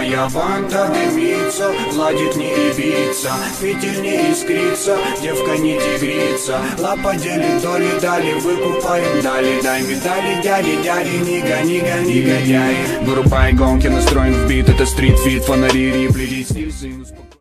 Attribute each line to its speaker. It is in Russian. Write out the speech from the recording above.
Speaker 1: Моя банда дымится, ладит не ибица, фитиль не искрится, девка не тигрица. Лапа делит доли, дали, выкупаем, дали. Дай медали, дяди, дяди, не гони, гони, негодяй. Вырубай гонки, настроен в бит, это стрит-фит, фонари, рипли, стиль, сын.